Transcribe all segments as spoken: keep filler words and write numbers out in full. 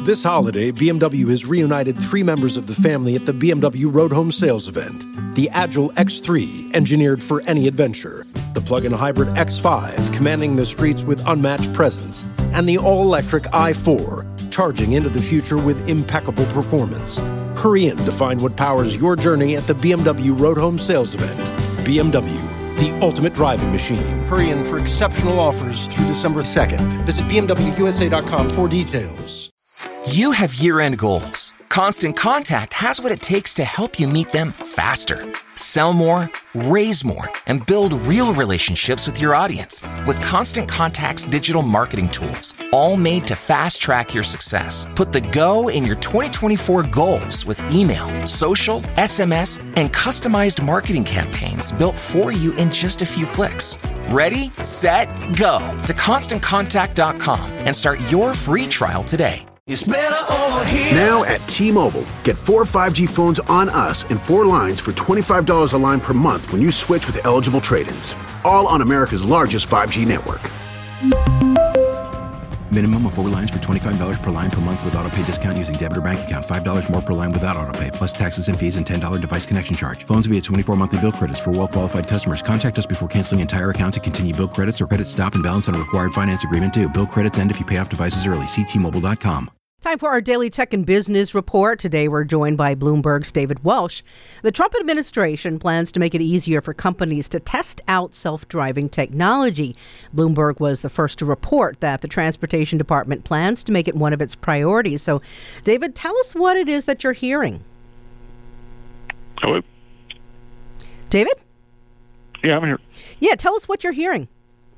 This holiday, B M W has reunited three members of the family at the B M W Road Home Sales event. The Agile X three, engineered for any adventure. The plug-in hybrid X five, commanding the streets with unmatched presence. And the all-electric i four, charging into the future with impeccable performance. Hurry in to find what powers your journey at the B M W Road Home Sales event. B M W, the ultimate driving machine. Hurry in for exceptional offers through December second. Visit B M W U S A dot com for details. You have year-end goals. Constant Contact has what it takes to help you meet them faster. Sell more, raise more, and build real relationships with your audience with Constant Contact's digital marketing tools, all made to fast-track your success. Put the go in your twenty twenty-four goals with email, social, S M S, and customized marketing campaigns built for you in just a few clicks. Ready, set, go to constant contact dot com and start your free trial today. It's better over here. Now at T-Mobile, get four five G phones on us and four lines for twenty-five dollars a line per month when you switch with eligible trade-ins. All on America's largest five G network. Minimum of four lines for twenty-five dollars per line per month with autopay discount using debit or bank account. five dollars more per line without autopay, plus taxes and fees and ten dollars device connection charge. Phones via twenty-four monthly bill credits for well-qualified customers. Contact us before canceling entire account to continue bill credits or credit stop and balance on a required finance agreement due. Bill credits end if you pay off devices early. See T Mobile dot com. Time for our daily tech and business report. Today we're joined by Bloomberg's David Welsh. The Trump administration plans to make it easier for companies to test out self-driving technology. Bloomberg was the first to report that the Transportation Department plans to make it one of its priorities. So, David, tell us what it is that you're hearing. Hello? David? Yeah, I'm here. Yeah, tell us what you're hearing.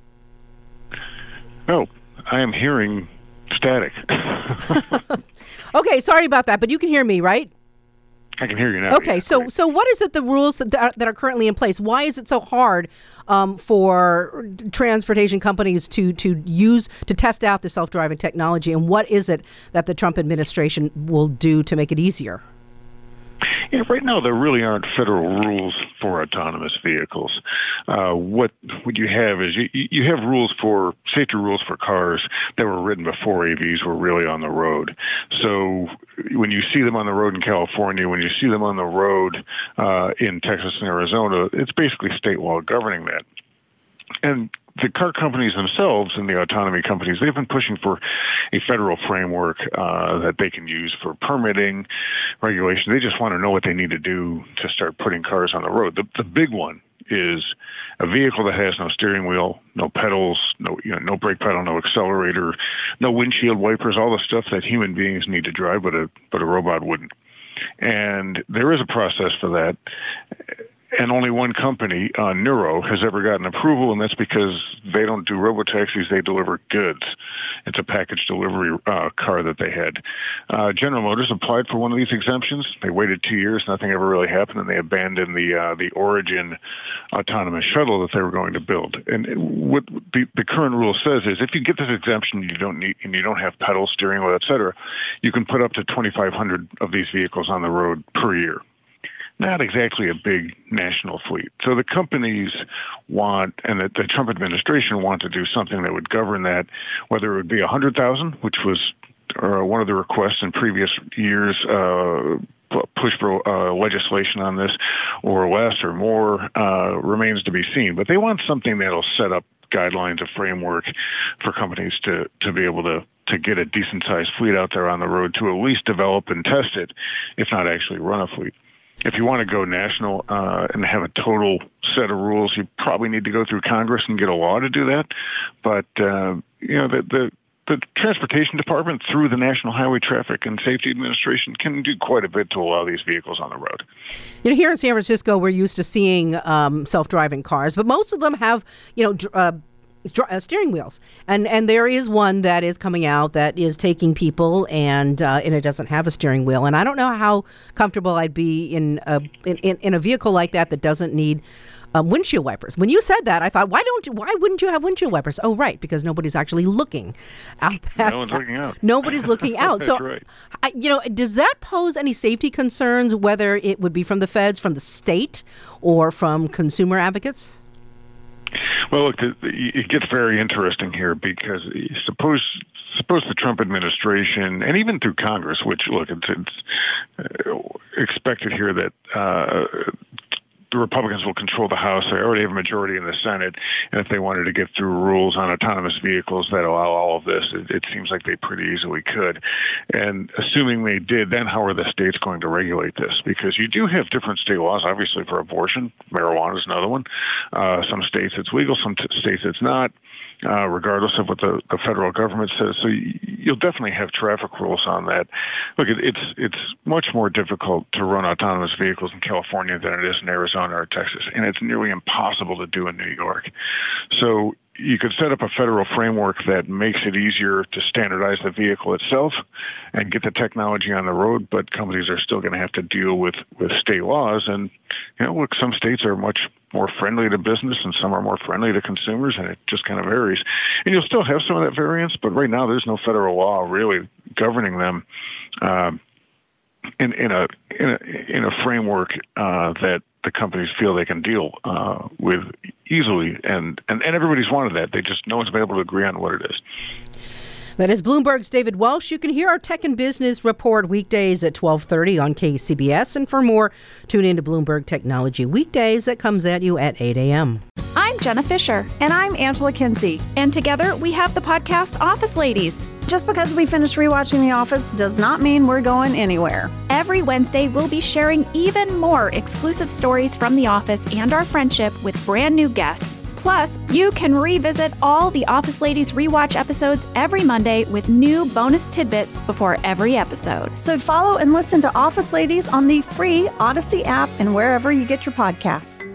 Oh, I am hearing static. Okay, sorry about that, but you can hear me, right? I can hear you now. Okay, yeah, so great. so what is it, the rules that are, that are currently in place? Why is it so hard um, for transportation companies to, to use, to test out the self-driving technology, and what is it that the Trump administration will do to make it easier? Yeah, right now there really aren't federal rules for autonomous vehicles. Uh, what what you have is you, you have rules for safety rules for cars that were written before A Vs were really on the road. So when you see them on the road in California, when you see them on the road uh, in Texas and Arizona, it's basically state law governing that. And the car companies themselves and the autonomy companies, they've been pushing for a federal framework uh, that they can use for permitting, regulation. They just want to know what they need to do to start putting cars on the road. The, the big one is a vehicle that has no steering wheel, no pedals, no you know, no brake pedal, no accelerator, no windshield wipers, all the stuff that human beings need to drive, but a but a robot wouldn't. And there is a process for that. And only one company, uh, Nuro, has ever gotten approval, and that's because they don't do robotaxis, they deliver goods. It's a package delivery uh, car that they had. Uh, General Motors applied for one of these exemptions. They waited two years, nothing ever really happened, and they abandoned the uh, the Origin autonomous shuttle that they were going to build. And what the, the current rule says is if you get this exemption, you don't need, and you don't have pedal, steering wheel, et cetera, you can put up to twenty-five hundred of these vehicles on the road per year. Not exactly a big national fleet. So the companies want, and the, the Trump administration want to do something that would govern that, whether it would be one hundred thousand, which was uh, one of the requests in previous years, uh, push for uh, legislation on this, or less or more, uh, remains to be seen. But they want something that'll set up guidelines, a framework for companies to, to be able to, to get a decent-sized fleet out there on the road to at least develop and test it, if not actually run a fleet. If you want to go national uh, and have a total set of rules, you probably need to go through Congress and get a law to do that. But, uh, you know, the, the the Transportation Department, through the National Highway Traffic and Safety Administration, can do quite a bit to allow these vehicles on the road. You know, here in San Francisco, we're used to seeing um, self-driving cars, but most of them have, you know, dr- uh, Uh, steering wheels, and and there is one that is coming out that is taking people, and uh, and it doesn't have a steering wheel. And I don't know how comfortable I'd be in a in, in, in a vehicle like that that doesn't need um, windshield wipers. When you said that, I thought, why don't you, why wouldn't you have windshield wipers? Oh, right, because nobody's actually looking out. That, no one's looking out. Nobody's looking out. That's so, right. I, you know, does that pose any safety concerns? Whether it would be from the feds, from the state, or from consumer advocates? Well, look, it gets very interesting here because suppose suppose the Trump administration, and even through Congress, which, look, it's, it's expected here that uh, the Republicans will control the House. They already have a majority in the Senate, and if they wanted to get through rules on autonomous vehicles that allow all of this, it, it seems like they pretty easily could. And assuming they did, then how are the states going to regulate this? Because you do have different state laws, obviously, for abortion. Marijuana is another one. Uh, some states it's legal, some t- states it's not. Uh, regardless of what the, the federal government says. So you, you'll definitely have traffic rules on that. Look, it, it's it's much more difficult to run autonomous vehicles in California than it is in Arizona or Texas, and it's nearly impossible to do in New York. So you could set up a federal framework that makes it easier to standardize the vehicle itself and get the technology on the road, but companies are still going to have to deal with, with state laws. And, you know, look, some states are much more friendly to business and some are more friendly to consumers, and it just kind of varies. And you'll still have some of that variance, but right now there's no federal law really governing them uh, in, in a in a in a framework uh, that the companies feel they can deal uh, with easily, and, and and everybody's wanted that. They just no one's been able to agree on what it is. That is Bloomberg's David Welsh. You can hear our Tech and Business Report weekdays at twelve thirty on K C B S. And for more, tune into Bloomberg Technology Weekdays. That comes at you at eight a.m. I'm Jenna Fisher. And I'm Angela Kinsey. And together we have the podcast Office Ladies. Just because we finished rewatching The Office does not mean we're going anywhere. Every Wednesday, we'll be sharing even more exclusive stories from The Office and our friendship with brand new guests. Plus, you can revisit all the Office Ladies rewatch episodes every Monday with new bonus tidbits before every episode. So follow and listen to Office Ladies on the free Odyssey app and wherever you get your podcasts.